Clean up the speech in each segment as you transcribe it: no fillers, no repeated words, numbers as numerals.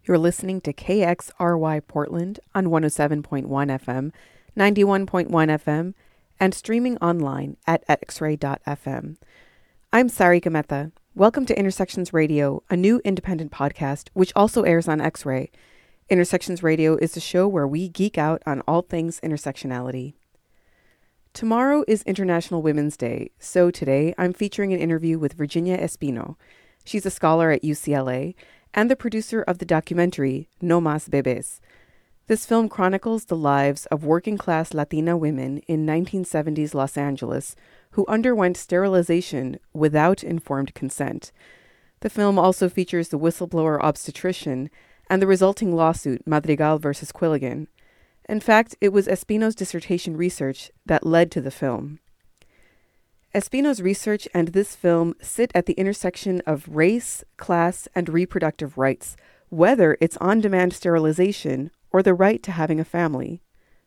You're listening to KXRY Portland on 107.1 FM, 91.1 FM, and streaming online at xray.fm. I'm Sarika Mehta. Welcome to Intersections Radio, a new independent podcast which also airs on X-Ray. Intersections Radio is a show where we geek out on all things intersectionality. Tomorrow is International Women's Day, so today I'm featuring an interview with Virginia Espino. She's a scholar at UCLA and the producer of the documentary No Mas Bebés. This film chronicles the lives of working-class Latina women in 1970s Los Angeles who underwent sterilization without informed consent. The film also features the whistleblower obstetrician and the resulting lawsuit Madrigal versus Quilligan. In fact, it was Espino's dissertation research that led to the film. Espino's research and this film sit at the intersection of race, class, and reproductive rights, whether it's on-demand sterilization or the right to having a family.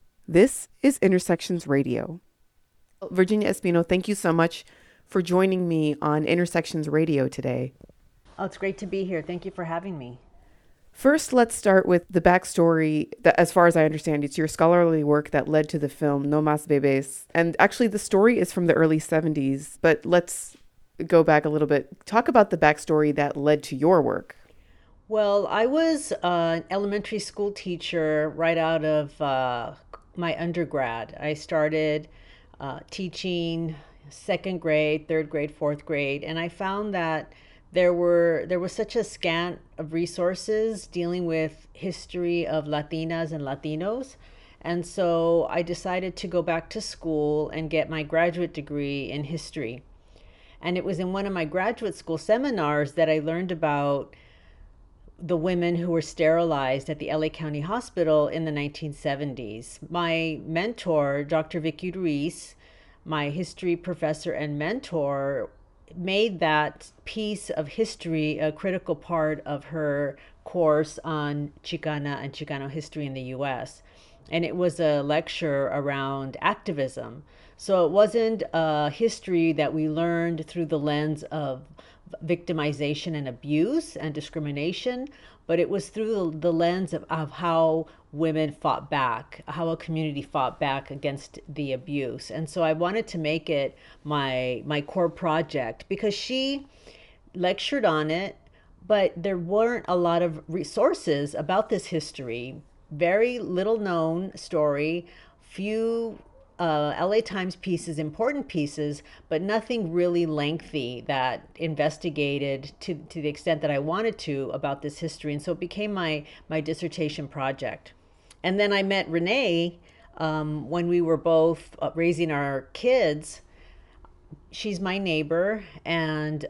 This is Intersections Radio. Virginia Espino, thank you so much for joining me on Intersections Radio today. Oh, it's great to be here. Thank you for having me. First, let's start with the backstory. That, as far as I understand, it's your scholarly work that led to the film No Mas Bebés. And actually, the story is from the early 70s, but let's go back a little bit. Talk about the backstory that led to your work. Well, I was an elementary school teacher right out of my undergrad. I started teaching second grade, third grade, fourth grade, and I found that there was such a scant of resources dealing with history of Latinas and Latinos. And so I decided to go back to school and get my graduate degree in history. And it was in one of my graduate school seminars that I learned about the women who were sterilized at the LA County Hospital in the 1970s. My mentor, Dr. Vicky Ruiz, my history professor and mentor, made that piece of history a critical part of her course on Chicana and Chicano history in the U.S. And it was a lecture around activism. So it wasn't a history that we learned through the lens of victimization and abuse and discrimination, but it was through the lens of how women fought back, how a community fought back against the abuse. And so I wanted to make it my core project because she lectured on it, but there weren't a lot of resources about this history. Very little known story, few LA Times pieces, important pieces, but nothing really lengthy that investigated to the extent that I wanted to about this history. And so it became my dissertation project. And then I met Renee when we were both raising our kids. She's my neighbor, and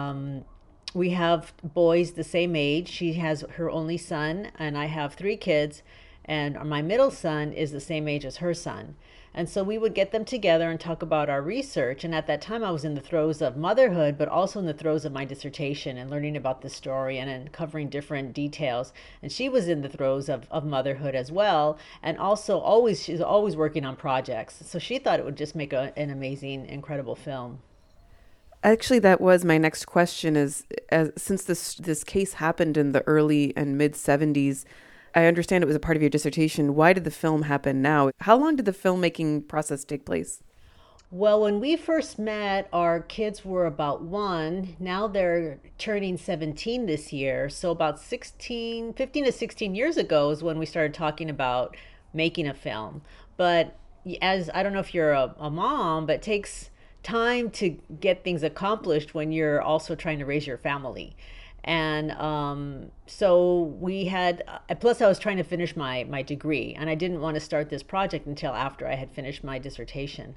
we have boys the same age. She has her only son, and I have 3 kids, and my middle son is the same age as her son. And so we would get them together and talk about our research. And at that time, I was in the throes of motherhood, but also in the throes of my dissertation and learning about the story and uncovering different details. And she was in the throes of motherhood as well. And also she's always working on projects. So she thought it would just make an amazing, incredible film. Actually, that was my next question since this case happened in the early and mid 70s, I understand it was a part of your dissertation. Why did the film happen now? How long did the filmmaking process take place? Well, when we first met, our kids were about 1. Now they're turning 17 this year. So about 15 to 16 years ago is when we started talking about making a film. But as I don't know if you're a mom, but it takes time to get things accomplished when you're also trying to raise your family. And so we had, plus I was trying to finish my degree, and I didn't want to start this project until after I had finished my dissertation.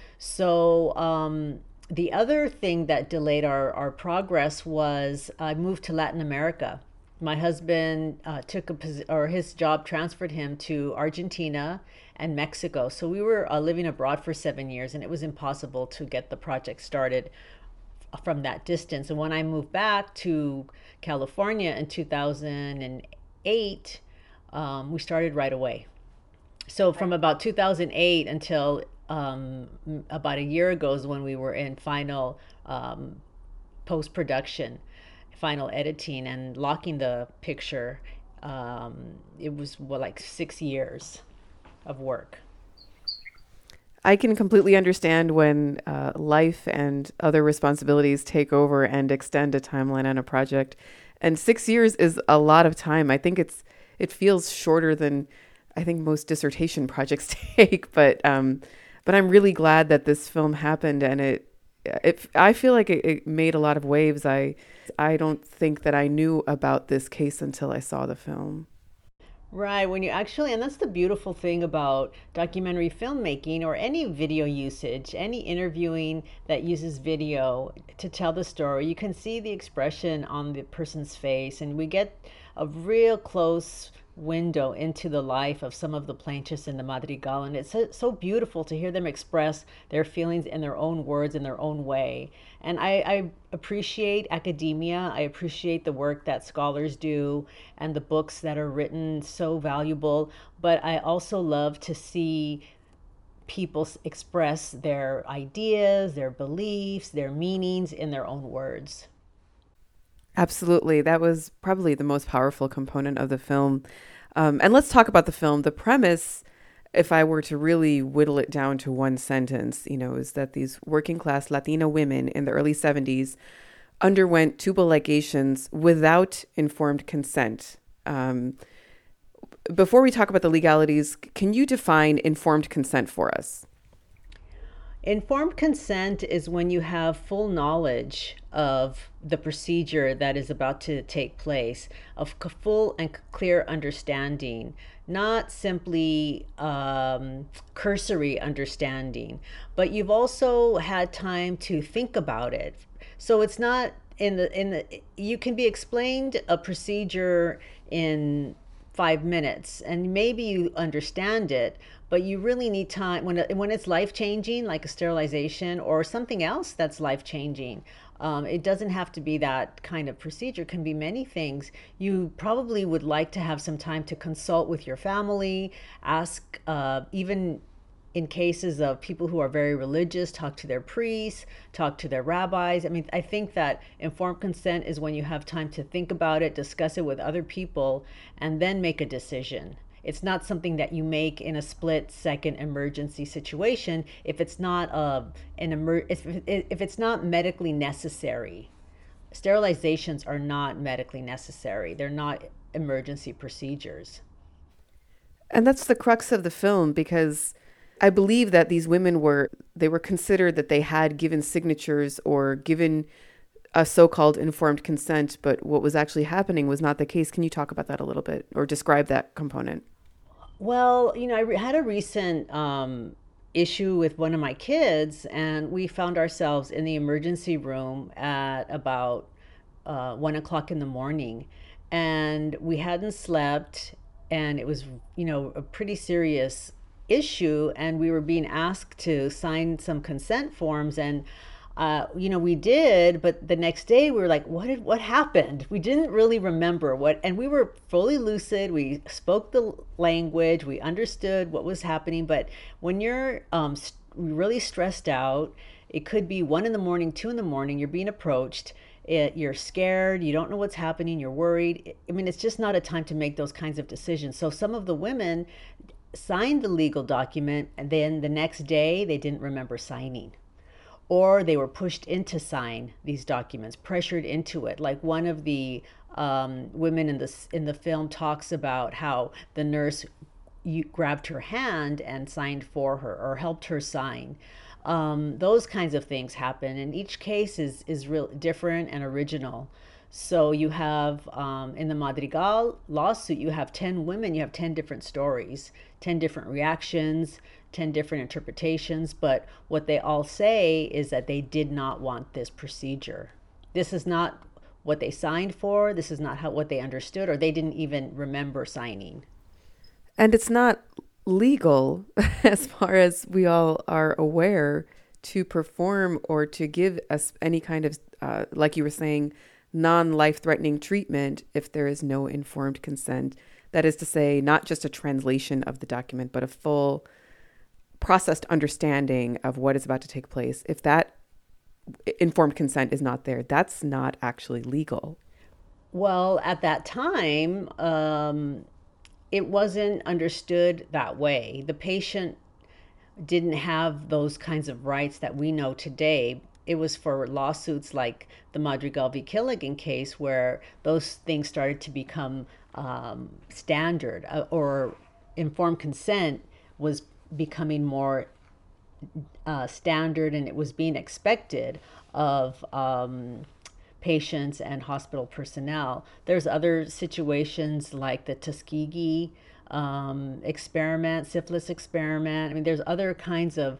So the other thing that delayed our progress was I moved to Latin America. My husband his job transferred him to Argentina and Mexico. So we were living abroad for 7 years, and it was impossible to get the project started from that distance. And when I moved back to California in 2008, we started right away. So from about 2008 until about a year ago is when we were in final post-production, final editing and locking the picture It was like 6 years of work. I can completely understand when life and other responsibilities take over and extend a timeline on a project. And 6 years is a lot of time. It feels shorter than I think most dissertation projects take. But I'm really glad that this film happened, and I feel like it made a lot of waves. I don't think that I knew about this case until I saw the film. Right, when you actually, and that's the beautiful thing about documentary filmmaking or any video usage, any interviewing that uses video to tell the story, you can see the expression on the person's face, and we get a real close window into the life of some of the plaintiffs in the Madrigal. And it's so beautiful to hear them express their feelings in their own words, in their own way. And I appreciate academia. I appreciate the work that scholars do and the books that are written, so valuable. But I also love to see people express their ideas, their beliefs, their meanings in their own words. Absolutely. That was probably the most powerful component of the film. And let's talk about the film. The premise, if I were to really whittle it down to one sentence, is that these working class Latina women in the early 70s underwent tubal ligations without informed consent. Before we talk about the legalities, can you define informed consent for us? Informed consent is when you have full knowledge of the procedure that is about to take place, of full and clear understanding, not simply cursory understanding, but you've also had time to think about it. So it's not you can be explained a procedure in 5 minutes and maybe you understand it, but you really need time when it's life changing, like a sterilization or something else that's life changing. It doesn't have to be that kind of procedure. It can be many things. You probably would like to have some time to consult with your family, ask, even in cases of people who are very religious, talk to their priests, talk to their rabbis. I mean, I think that informed consent is when you have time to think about it, discuss it with other people, and then make a decision. It's not something that you make in a split second emergency situation if it's not if it's not medically necessary. Sterilizations are not medically necessary. They're not emergency procedures. And that's the crux of the film, because I believe that these women they were considered that they had given signatures or given a so-called informed consent, but what was actually happening was not the case. Can you talk about that a little bit or describe that component? Well, I had a recent issue with one of my kids, and we found ourselves in the emergency room at about 1 o'clock in the morning, and we hadn't slept, and it was, a pretty serious issue, and we were being asked to sign some consent forms, and we did, but the next day we were like, what happened? We didn't really remember and we were fully lucid. We spoke the language, we understood what was happening, but when you're really stressed out, it could be 1 in the morning, 2 in the morning, you're being approached. You're scared, you don't know what's happening, you're worried. I mean, it's just not a time to make those kinds of decisions. So some of the women signed the legal document, and then the next day they didn't remember signing, or they were pushed into sign these documents, pressured into it. Like one of the women in the film talks about how the nurse grabbed her hand and signed for her or helped her sign. Those kinds of things happen, and each case is real different and original. So you have, in the Madrigal lawsuit, you have 10 women, you have 10 different stories, 10 different reactions, 10 different interpretations. But what they all say is that they did not want this procedure. This is not what they signed for. This is not what they understood, or they didn't even remember signing. And it's not legal, as far as we all are aware, to perform or to give us any kind of, like you were saying, non-life-threatening treatment if there is no informed consent. That is to say, not just a translation of the document, but a full processed understanding of what is about to take place. If that informed consent is not there, that's not actually legal. Well, at that time, it wasn't understood that way. The patient didn't have those kinds of rights that we know today. It was for lawsuits like the Madrigal v. Killigan case where those things started to become standard, or informed consent was becoming more standard, and it was being expected of patients and hospital personnel. There's other situations like the Tuskegee experiment, syphilis experiment. I mean, there's other kinds of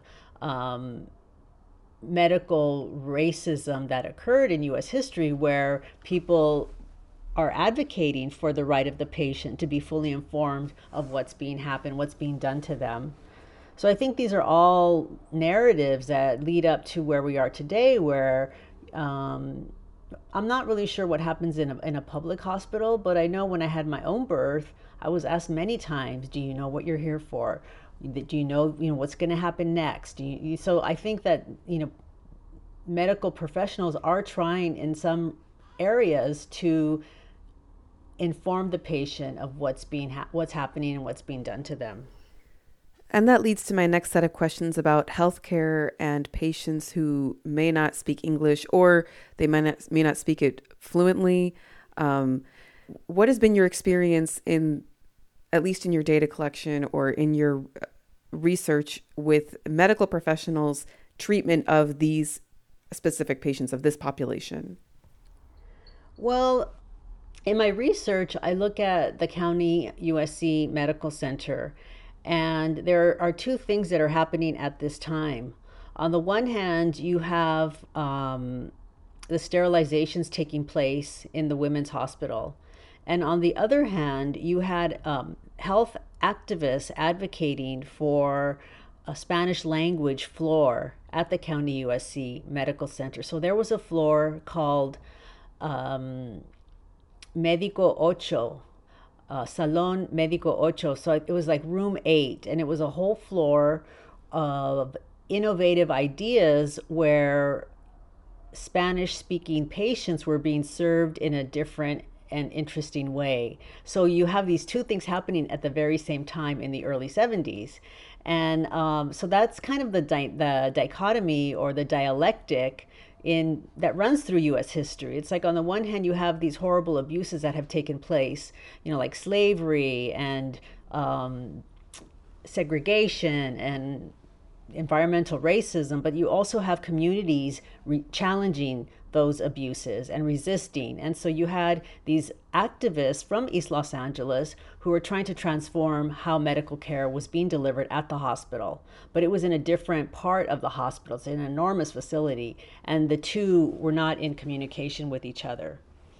medical racism that occurred in US history where people are advocating for the right of the patient to be fully informed of what's being happened, what's being done to them. So I think these are all narratives that lead up to where we are today, where I'm not really sure what happens in a public hospital, but I know when I had my own birth, I was asked many times, "Do you know what you're here for? Do you know what's going to happen next?" So I think that medical professionals are trying in some areas to inform the patient of what's happening and what's being done to them. And that leads to my next set of questions about healthcare and patients who may not speak English, or they may not speak it fluently. What has been your experience at least in your data collection or in your research with medical professionals' treatment of these specific patients, of this population? Well, in my research, I look at the County USC Medical Center, and there are two things that are happening at this time. On the one hand, you have the sterilizations taking place in the women's hospital. And on the other hand, you had health activists advocating for a Spanish language floor at the County USC Medical Center. So there was a floor called Médico Ocho, Salon Médico Ocho. So it was like room 8, and it was a whole floor of innovative ideas where Spanish speaking patients were being served in a different and interesting way. So you have these two things happening at the very same time in the early 70s. And so that's kind of the dichotomy or the dialectic in that runs through US history. It's like on the one hand you have these horrible abuses that have taken place, like slavery and segregation and environmental racism, but you also have communities challenging those abuses and resisting. And so you had these activists from East Los Angeles who were trying to transform how medical care was being delivered at the hospital. But it was in a different part of the hospital. It's an enormous facility, and the two were not in communication with each other.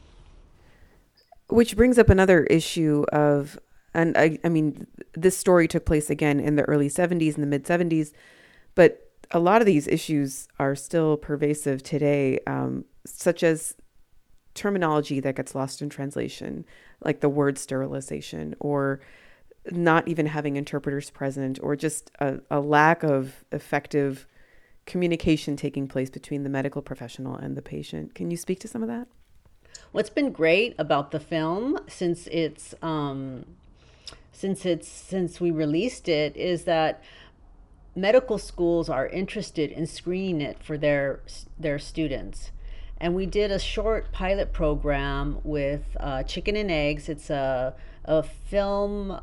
Which brings up another issue of, and I mean, this story took place again in the early 70s, in the mid 70s, but a lot of these issues are still pervasive today, such as terminology that gets lost in translation, like the word sterilization, or not even having interpreters present, or just a lack of effective communication taking place between the medical professional and the patient. Can you speak to some of that? What's been great about the film since we released it is that medical schools are interested in screening it for their students. And we did a short pilot program with Chicken and Eggs. It's a film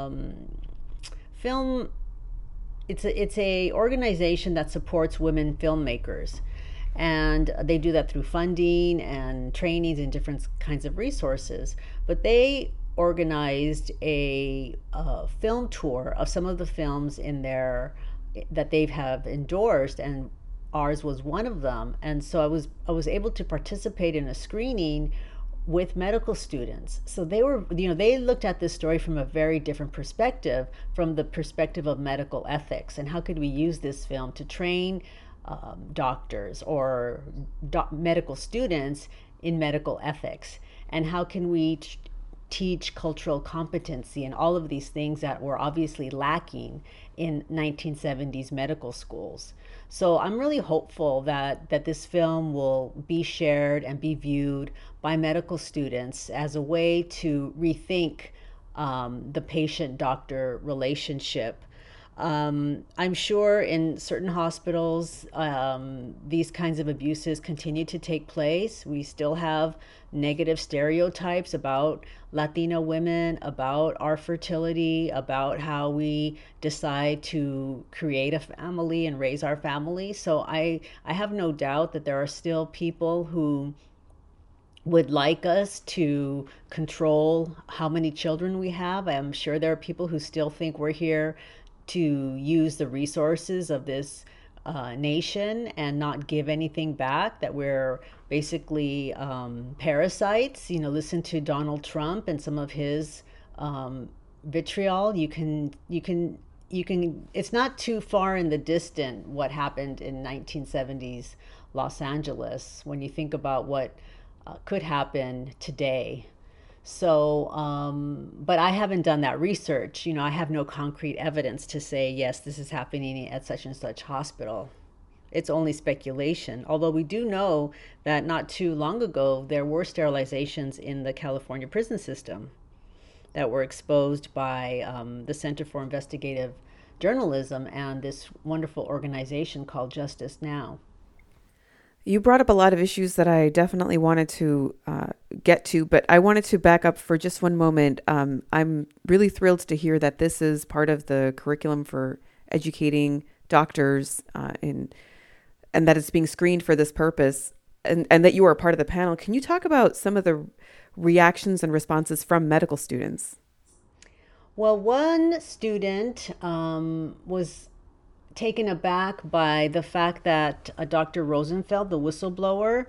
film. It's a organization that supports women filmmakers, and they do that through funding and trainings and different kinds of resources. But they organized a film tour of some of the films that they have endorsed, and ours was one of them. And so I was able to participate in a screening with medical students. So they looked at this story from a very different perspective, from the perspective of medical ethics, and how could we use this film to train doctors or medical students in medical ethics, and how can we teach cultural competency and all of these things that were obviously lacking in 1970s medical schools. So I'm really hopeful that this film will be shared and be viewed by medical students as a way to rethink the patient doctor relationship. I'm sure in certain hospitals, these kinds of abuses continue to take place. We still have negative stereotypes about Latina women, about our fertility, about how we decide to create a family and raise our family. So I have no doubt that there are still people who would like us to control how many children we have. I'm sure there are people who still think we're here to use the resources of this nation and not give anything back, that we're basically parasites. Listen to Donald Trump and some of his vitriol. It's not too far in the distant what happened in 1970s Los Angeles when you think about what could happen today. So, but I haven't done that research. I have no concrete evidence to say, yes, this is happening at such and such hospital. It's only speculation. Although we do know that not too long ago, there were sterilizations in the California prison system that were exposed by the Center for Investigative Journalism and this wonderful organization called Justice Now. You brought up a lot of issues that I definitely wanted to get to, but I wanted to back up for just one moment. I'm really thrilled to hear that this is part of the curriculum for educating doctors and that it's being screened for this purpose, and that you are a part of the panel. Can you talk about some of the reactions and responses from medical students? Well, one student was taken aback by the fact that Dr. Rosenfeld, the whistleblower,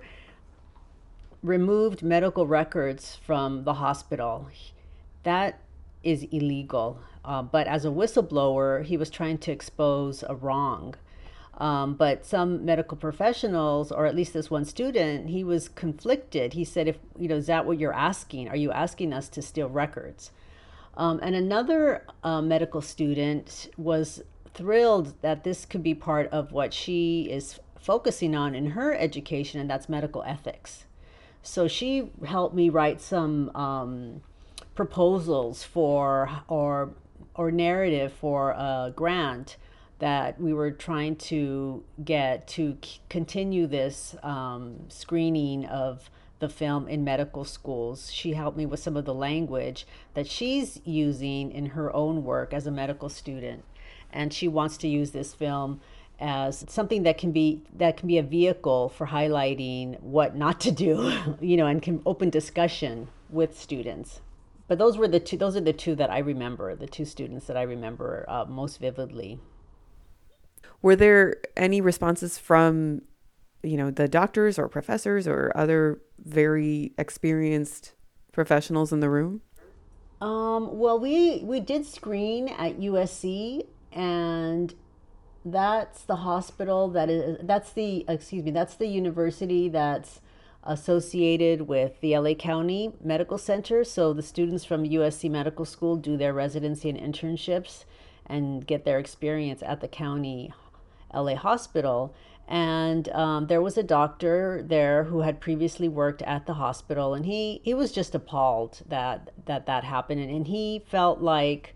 removed medical records from the hospital. That is illegal. But as a whistleblower, he was trying to expose a wrong. But some medical professionals, or at least this one student, he was conflicted. He said, is that what you're asking? Are you asking us to steal records? And another medical student was thrilled that this could be part of what she is focusing on in her education, and that's medical ethics. So she helped me write some proposals for or narrative for a grant that we were trying to get to continue this screening of the film in medical schools. She helped me with some of the language that she's using in her own work as a medical student. And she wants to use this film as something that can be a vehicle for highlighting what not to do, and can open discussion with students. But those are the two that I remember, the two students that I remember most vividly. Were there any responses from, the doctors or professors or other very experienced professionals in the room? Well, we did screen at USC, and that's the hospital that's the university that's associated with the LA County Medical Center. So the students from USC Medical School do their residency and internships and get their experience at the county LA hospital. And there was a doctor there who had previously worked at the hospital, and he was just appalled that happened, and he felt like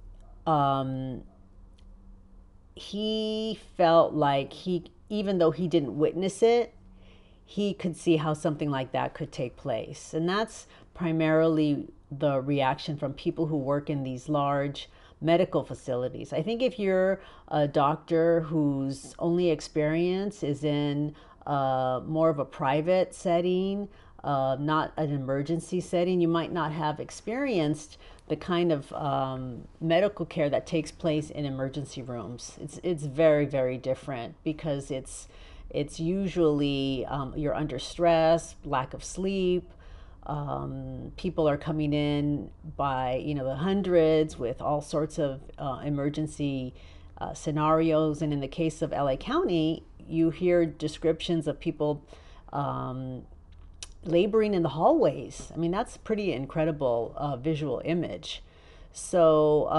even though he didn't witness it, he could see how something like that could take place. And that's primarily the reaction from people who work in these large medical facilities. I think if you're a doctor whose only experience is in more of a private setting, not an emergency setting, you might not have experienced the kind of medical care that takes place in emergency rooms. It's very, very different, because it's usually you're under stress, lack of sleep. People are coming in by the hundreds with all sorts of emergency scenarios, and in the case of LA County, you hear descriptions of people laboring in the hallways. I mean, that's pretty incredible visual image. So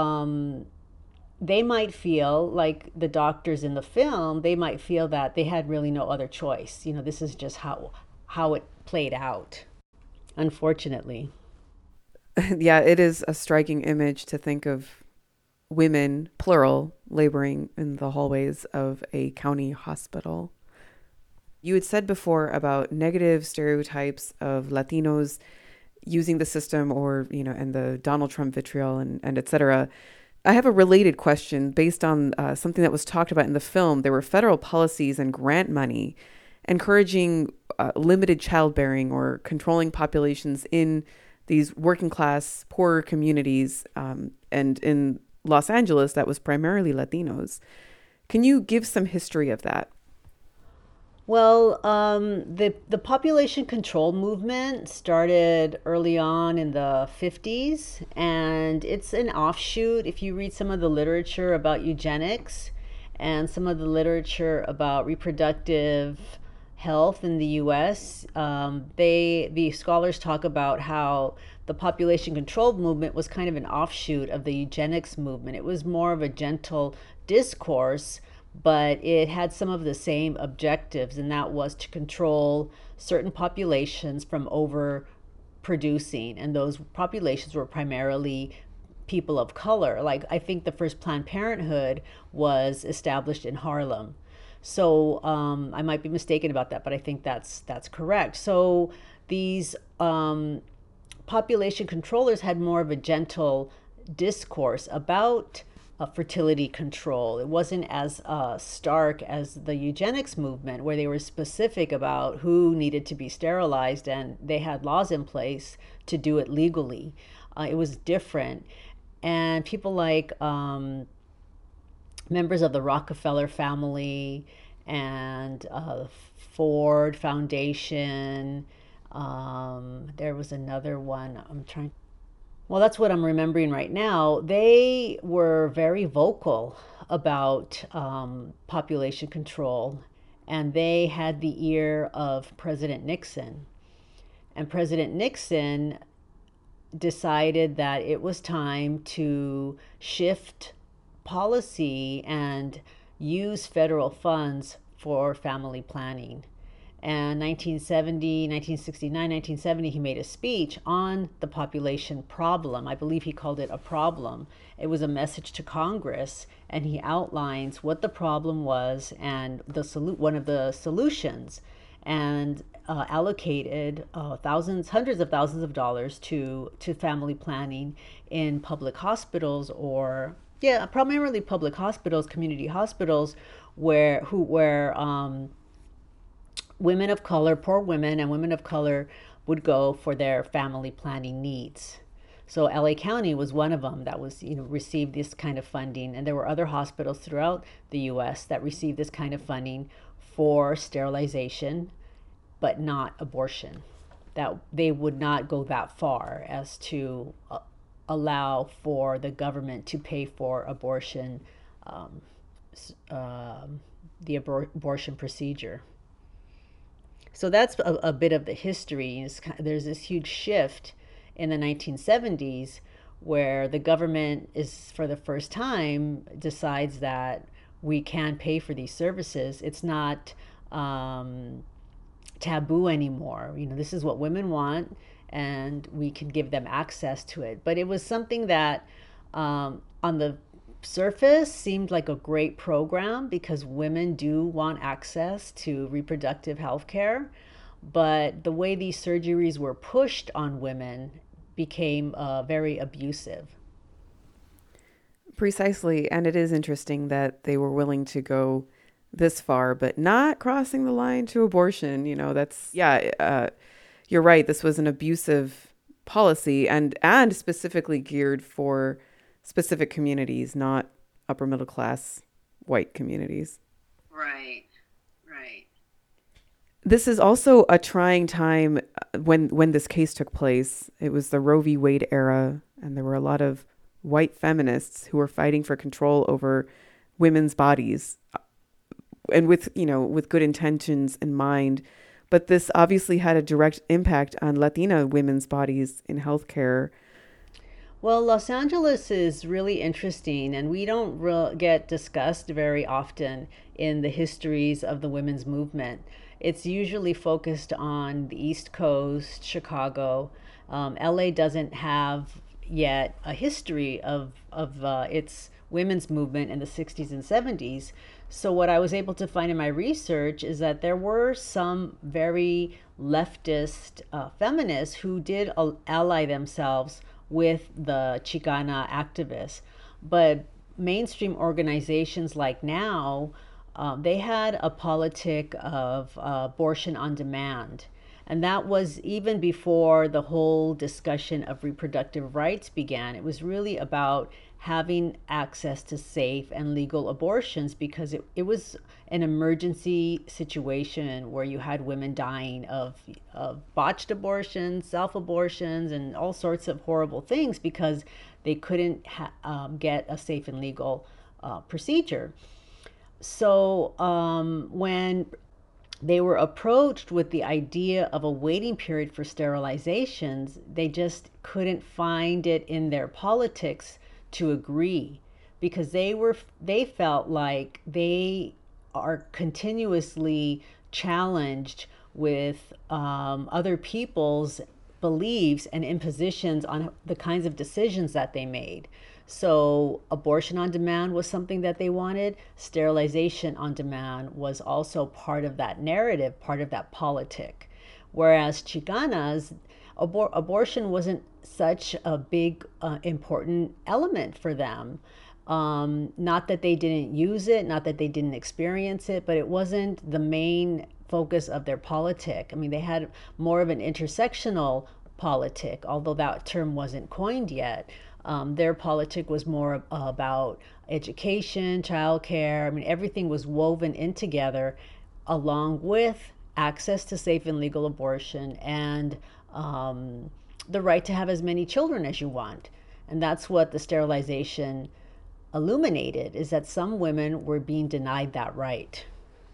they might feel like the doctors in the film, they might feel that they had really no other choice. This is just how it played out, unfortunately. Yeah, it is a striking image to think of women, plural, laboring in the hallways of a county hospital. You had said before about negative stereotypes of Latinos using the system or, and the Donald Trump vitriol and et cetera. I have a related question based on something that was talked about in the film. There were federal policies and grant money encouraging limited childbearing or controlling populations in these working class, poorer communities. And in Los Angeles, that was primarily Latinos. Can you give some history of that? Well, the population control movement started early on in the 50s, and it's an offshoot. If you read some of the literature about eugenics and some of the literature about reproductive health in the U.S., the scholars talk about how the population control movement was kind of an offshoot of the eugenics movement. It was more of a gentle discourse, but it had some of the same objectives, and that was to control certain populations from overproducing. And those populations were primarily people of color. Like, I think the first Planned Parenthood was established in Harlem. So I might be mistaken about that, but I think that's correct. So these population controllers had more of a gentle discourse about fertility control. It wasn't as stark as the eugenics movement, where they were specific about who needed to be sterilized, and they had laws in place to do it legally. It was different. And people like members of the Rockefeller family and Ford Foundation. There was another one. Well, that's what I'm remembering right now. They were very vocal about population control, and they had the ear of President Nixon. And President Nixon decided that it was time to shift policy and use federal funds for family planning. And 1970, 1969, 1970, he made a speech on the population problem. I believe he called it a problem. It was a message to Congress, and he outlines what the problem was and one of the solutions, and allocated hundreds of thousands of dollars to family planning in public hospitals, or primarily public hospitals, community hospitals, where women of color, poor women and women of color, would go for their family planning needs. So LA County was one of them that was, received this kind of funding, and there were other hospitals throughout the U.S. that received this kind of funding for sterilization, but not abortion. That they would not go that far as to allow for the government to pay for abortion, the abortion procedure. So that's a bit of the history. There's this huge shift in the 1970s where the government is, for the first time, decides that we can pay for these services. It's not taboo anymore. This is what women want, and we can give them access to it. But it was something that on the surface seemed like a great program because women do want access to reproductive health care. But the way these surgeries were pushed on women became very abusive. Precisely. And it is interesting that they were willing to go this far, but not crossing the line to abortion. You're right. This was an abusive policy and specifically geared for specific communities, not upper middle class white communities. Right. This is also a trying time when this case took place. It was the Roe v. Wade era, and there were a lot of white feminists who were fighting for control over women's bodies, and with good intentions in mind, but this obviously had a direct impact on Latina women's bodies in healthcare. Well, Los Angeles is really interesting, and we don't get discussed very often in the histories of the women's movement. It's usually focused on the East Coast, Chicago. LA doesn't have yet a history of its women's movement in the 60s and 70s. So, what I was able to find in my research is that there were some very leftist feminists who did ally themselves with the Chicana activists. But mainstream organizations like now, they had a politic of abortion on demand. And that was even before the whole discussion of reproductive rights began. It was really about having access to safe and legal abortions because it was an emergency situation where you had women dying of botched abortions, self abortions, and all sorts of horrible things because they couldn't get a safe and legal procedure. So when they were approached with the idea of a waiting period for sterilizations, they just couldn't find it in their politics to agree because they felt like they are continuously challenged with other people's beliefs and impositions on the kinds of decisions that they made. So, abortion on demand was something that they wanted. Sterilization on demand was also part of that narrative, part of that politic. Whereas Chicanas, abortion wasn't such a big, important element for them. Not that they didn't use it, not that they didn't experience it, but it wasn't the main focus of their politic. I mean, they had more of an intersectional politic, although that term wasn't coined yet. Their politic was more about education, childcare. I mean, everything was woven in together, along with access to safe and legal abortion and the right to have as many children as you want. And that's what the sterilization illuminated, is that some women were being denied that right.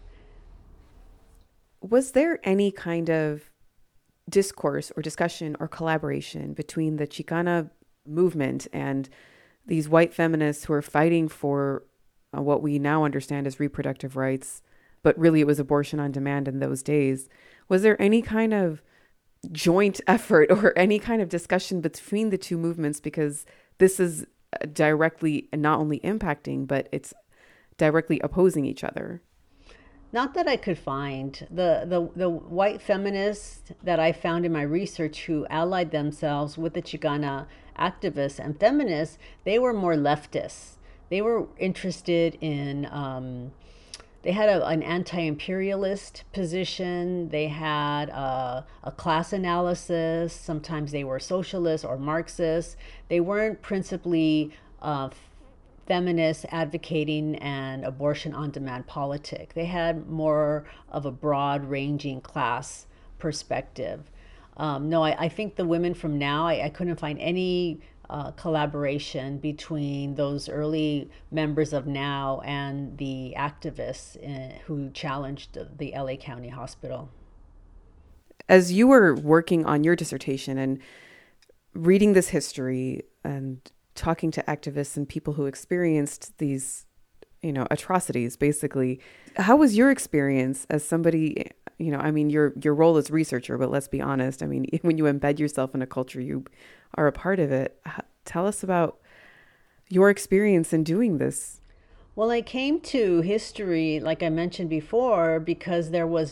Was there any kind of discourse or discussion or collaboration between the Chicana movement and these white feminists who are fighting for what we now understand as reproductive rights, but really it was abortion on demand in those days? Was there any kind of joint effort or any kind of discussion between the two movements? Because this is directly not only impacting, but it's directly opposing each other. Not that I could find. The white feminists that I found in my research who allied themselves with the Chicana activists and feminists, they were more leftists. They were interested in, they had an anti imperialist position, they had a class analysis, sometimes they were socialists or Marxists. They weren't principally feminists advocating an abortion on demand politic. They had more of a broad ranging class perspective. No, I think the women from now, I couldn't find any collaboration between those early members of NOW and the activists who challenged the LA County Hospital. As you were working on your dissertation and reading this history and talking to activists and people who experienced these, atrocities, basically, how was your experience as somebody, I mean, your role as researcher, but let's be honest. I mean, when you embed yourself in a culture, you are a part of it. Tell us about your experience in doing this. Well, I came to history, like I mentioned before, because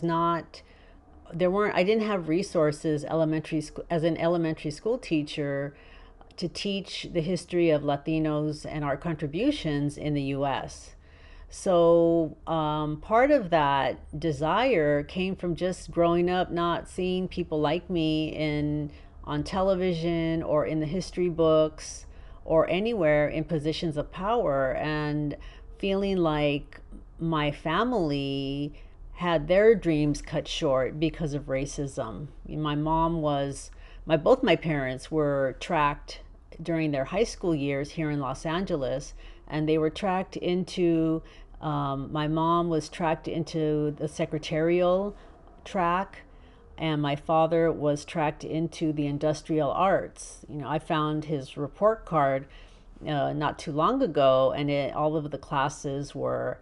I didn't have resources as an elementary school teacher to teach the history of Latinos and our contributions in the US. So part of that desire came from just growing up, not seeing people like me on television or in the history books or anywhere in positions of power, and feeling like my family had their dreams cut short because of racism. Both my parents were tracked during their high school years here in Los Angeles, and they were tracked into, my mom was tracked into the secretarial track, and my father was tracked into the industrial arts. I found his report card not too long ago, and all of the classes were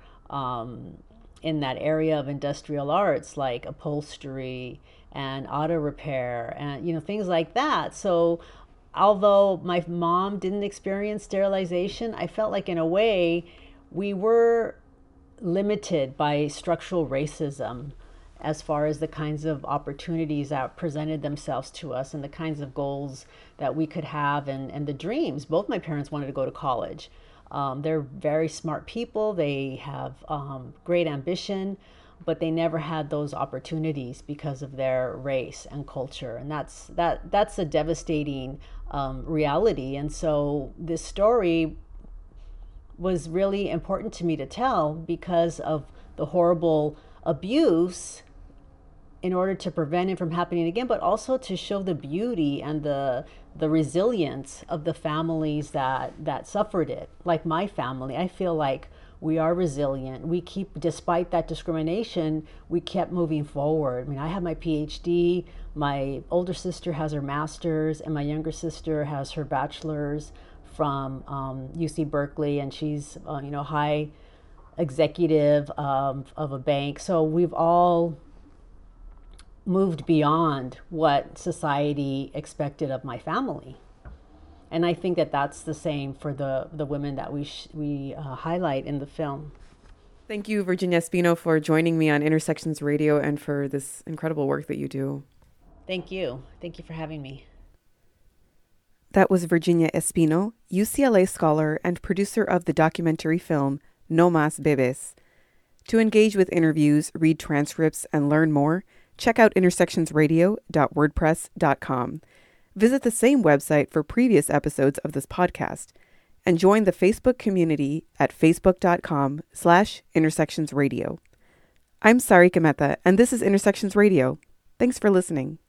in that area of industrial arts, like upholstery and auto repair and things like that. So although my mom didn't experience sterilization, I felt like in a way we were limited by structural racism as far as the kinds of opportunities that presented themselves to us and the kinds of goals that we could have, and the dreams. Both my parents wanted to go to college. They're very smart people. They have great ambition, but they never had those opportunities because of their race and culture, and that's a devastating reality. And so this story was really important to me to tell because of the horrible abuse, in order to prevent it from happening again, but also to show the beauty and the resilience of the families that suffered it. Like my family, I feel like we are resilient. We keep, despite that discrimination, we kept moving forward. I mean, I have my PhD, my older sister has her master's, and my younger sister has her bachelor's from UC Berkeley, and she's high executive of a bank. So we've all moved beyond what society expected of my family. And I think that that's the same for the women that we highlight in the film. Thank you, Virginia Espino, for joining me on Intersections Radio and for this incredible work that you do. Thank you. Thank you for having me. That was Virginia Espino, UCLA scholar and producer of the documentary film No Mas Bebes. To engage with interviews, read transcripts, and learn more, check out intersectionsradio.wordpress.com. Visit the same website for previous episodes of this podcast, and join the Facebook community at facebook.com/intersectionsradio. I'm Sarika Mehta, and this is Intersections Radio. Thanks for listening.